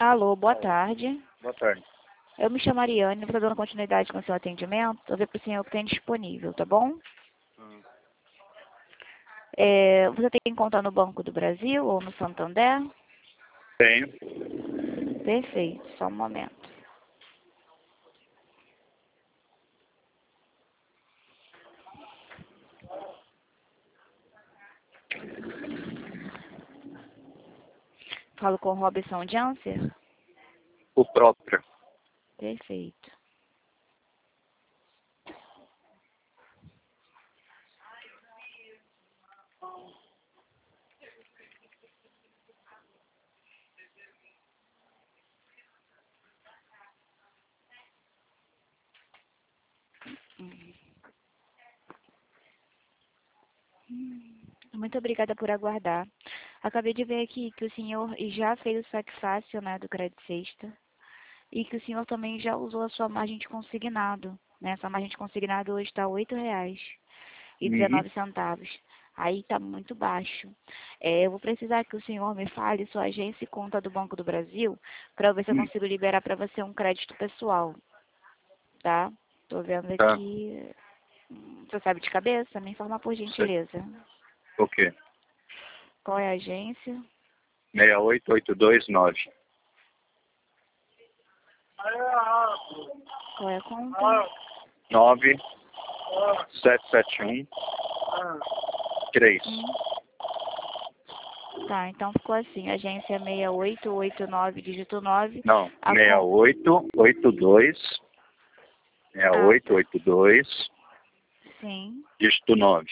Alô, boa tarde. Boa tarde. Eu me chamo Ariane, estou dando continuidade com o seu atendimento. Vou ver para o senhor o que tem disponível, tá bom? Você tem conta no Banco do Brasil ou no Santander? Tenho. Perfeito, só um momento. Falo com o Robson Janser? O próprio. Perfeito. Muito obrigada por aguardar. Acabei de ver aqui que o senhor já fez o saque fácil, né, do Crédito Sexta. E que o senhor também já usou a sua margem de consignado, né? Essa margem de consignado hoje está R$ 8,19. Aí está muito baixo. Eu vou precisar que o senhor me fale sua agência e conta do Banco do Brasil para ver se eu consigo liberar para você um crédito pessoal, tá? Tô vendo Tá. aqui. Você sabe de cabeça? Me informa por gentileza. O quê? Qual é a agência? 68829. Qual é a conta? 9771 3. Tá, então ficou assim, agência 6889, dígito 9. Não, A 6882. 6882, Sim. dígito 9.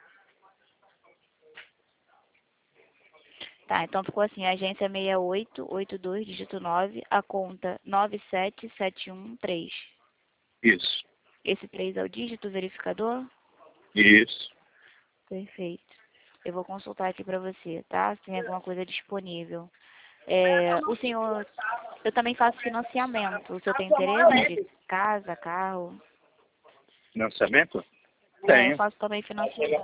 Tá, então ficou assim, agência 6882, dígito 9, a conta 97713. Isso. Esse 3 é o dígito verificador? Isso. Perfeito. Eu vou consultar aqui para você, tá? Se tem alguma coisa disponível. O senhor, eu também faço financiamento. O senhor tem interesse de casa, carro? Financiamento? Eu Tenho. faço também financiamento.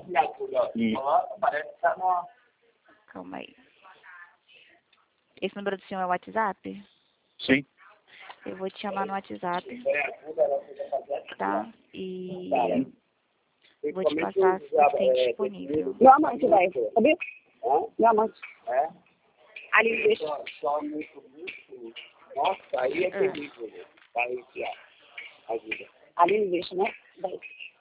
Calma aí. Esse número do senhor é o WhatsApp? Sim. Eu vou te chamar no WhatsApp, tá? E vou te passar o que tem disponível. Meu amante vai, sabia? Meu amante. Ali deixa. Nossa, aí é terrível. Vai enfiar. Ajuda. Ali ele deixa, né? Vai.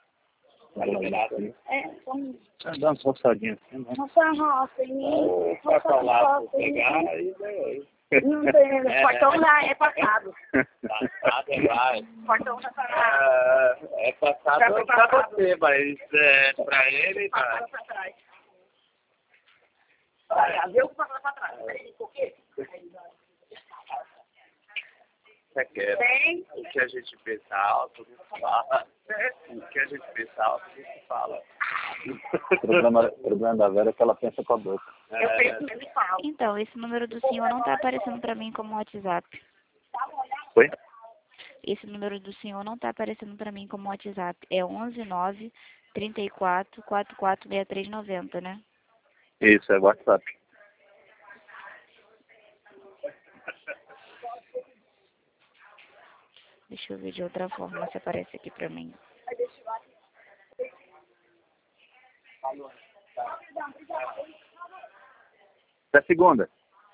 Vamos. Dá uma roçadinha assim, né? Nossa, roça em mim. Roça lá, pegar e não tem, portão lá é passado. Passado é lá. Portão já tá. É passado pra você, mas pra ele tá. Passado pra trás. Olha, viu que passou pra trás. Por quê? Você quer? Tem. O que a gente pensa alto, a gente fala. O que a gente pensa alto, a gente fala. O problema da Vera é que ela pensa com a boca. Eu penso mesmo e falo. Então, esse número do senhor não está aparecendo para mim como WhatsApp. Oi? Esse número do senhor não está aparecendo para mim como WhatsApp. É 119 34 44 6390, né? Isso, é WhatsApp. Deixa eu ver de outra forma se aparece aqui para mim. Da segunda.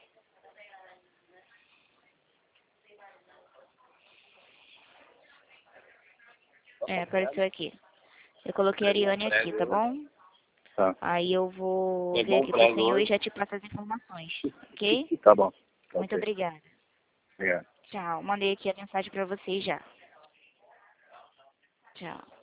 Apareceu aqui. Eu coloquei a Ariane aqui, tá bom? Tá. Aí eu vou ver aqui pro senhor e já te passo as informações, ok? Tá bom. Muito obrigada. Obrigado. Tchau. Mandei aqui a mensagem para vocês já. Tchau.